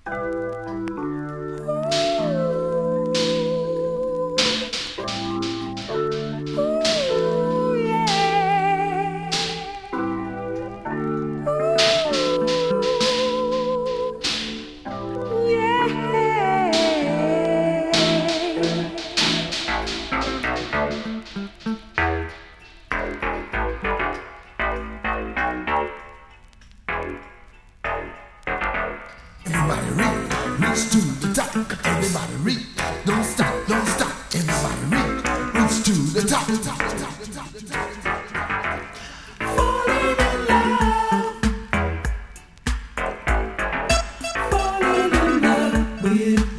Everybody reach to the top. Everybody reach, don't stop, don't stop. Everybody reach to the top. Falling in love, falling in love with